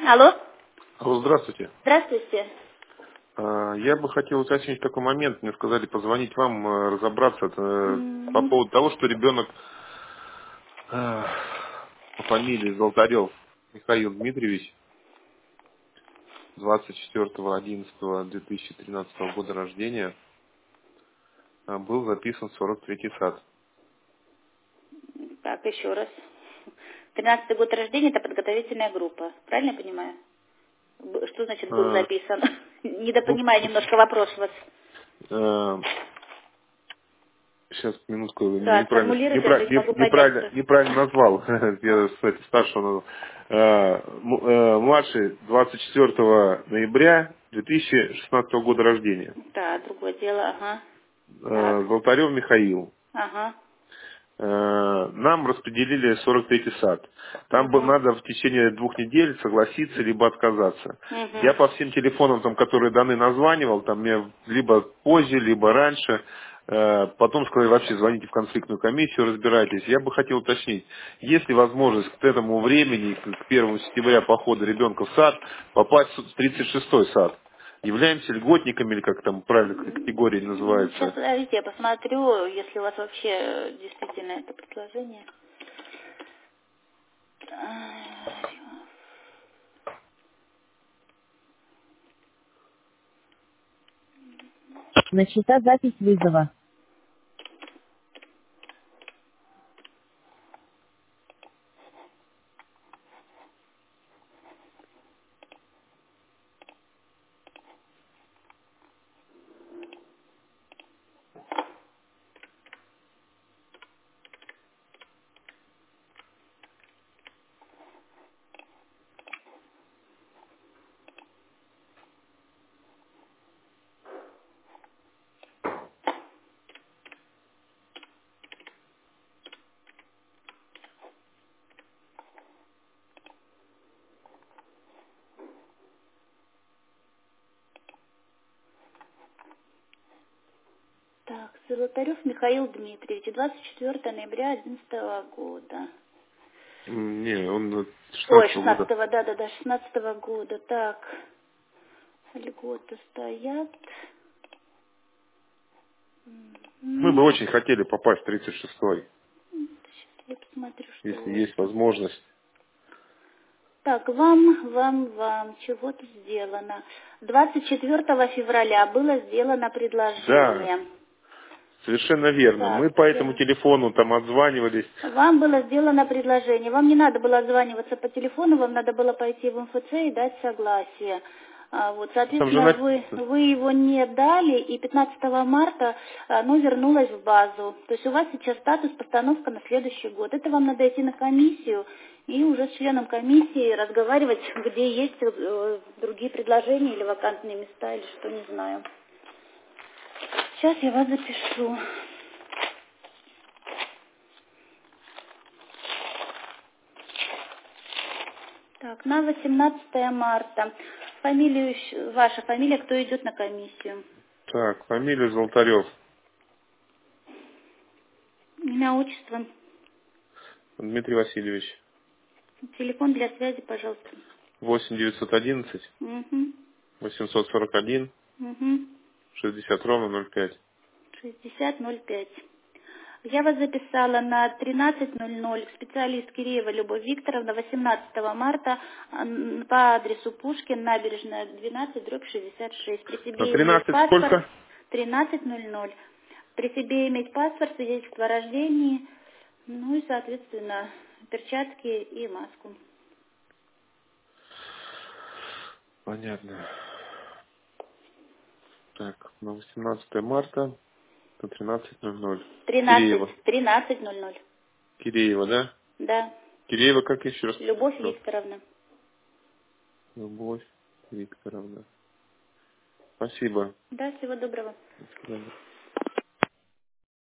Алло. Алло, здравствуйте. Здравствуйте. Я бы хотел уточнить такой момент. Мне сказали позвонить вам, разобраться по Мгм. поводу того, что ребенок по фамилии Золотарев Михаил Дмитриевич, 24.11.2013 года рождения, был записан в 43-й сад. Так, еще раз. 13-й год рождения — это подготовительная группа. Правильно я понимаю? Что значит был Э, записан? ну, Недопонимаю немножко вопрос у вас. Сейчас, минутку, Да, сформулируйте, а то не могу понять, что... неправильно назвал. Я, кстати, старшего назвал. Младший 24 ноября 2016 года рождения. Да, другое дело, ага. Так, Золотарев Михаил. ага. Нам распределили 43-й сад. Там Угу. надо в течение 2 недель согласиться либо отказаться. Я Угу. по всем телефонам, там, которые даны, названивал, там мне либо позже, либо раньше. Потом сказали, вообще звоните в конфликтную комиссию, разбирайтесь. Я бы хотел уточнить, есть ли возможность к этому времени, к 1 сентября похода ребенка в сад, попасть в 36-й сад? Являемся льготниками, или как там правильно категория Сейчас, называется? подождите, я посмотрю, если у вас вообще действительно это предложение. Начата запись вызова. Так, Золотарев Михаил Дмитриевич, 24 ноября 2011 года. Не, он Ой, 16 года. 16-го, да-да-да, 16-го года. Так, льготы стоят. Мы бы Мгм. очень хотели попасть в 36-й, Сейчас я посмотрю, что если у вас есть тут. возможность. Так, вам, чего тут сделано? 24 февраля было сделано Да, предложение. совершенно верно. Так, Мы по этому да. телефону там отзванивались. Вам было сделано предложение. Вам не надо было отзваниваться по телефону, вам надо было пойти в МФЦ и дать согласие. Вот, Там же соответственно, написано. вы его не дали, и 15 марта оно вернулось в базу. То есть у вас сейчас статус постановка на следующий год. Это вам надо идти на комиссию и уже с членом комиссии разговаривать, где есть другие предложения или вакантные места, или что, не знаю. Сейчас я вас запишу. Так, на 18 марта. Ваша фамилия, кто идет на комиссию? Так, фамилия Золотарев. Имя, отчество, Дмитрий Васильевич. телефон для связи, пожалуйста. 8 911 Угу, 841 угу. 60 ровно 05. 6005. Я вас записала на 13:00. Специалист Киреева Любовь Викторовна, 18 марта по адресу Пушкин, набережная 12/66. При На себе иметь 13 паспорт. сколько? 13:00. При себе иметь паспорт, свидетельство о рождении, ну и, соответственно, перчатки и маску. Понятно. Так, на 18 марта на 13:00. Киреева. 13:00. Киреева, да? Да. Киреева, как еще раз? Любовь Викторовна. Любовь Викторовна. Спасибо. Да, всего доброго. До свидания.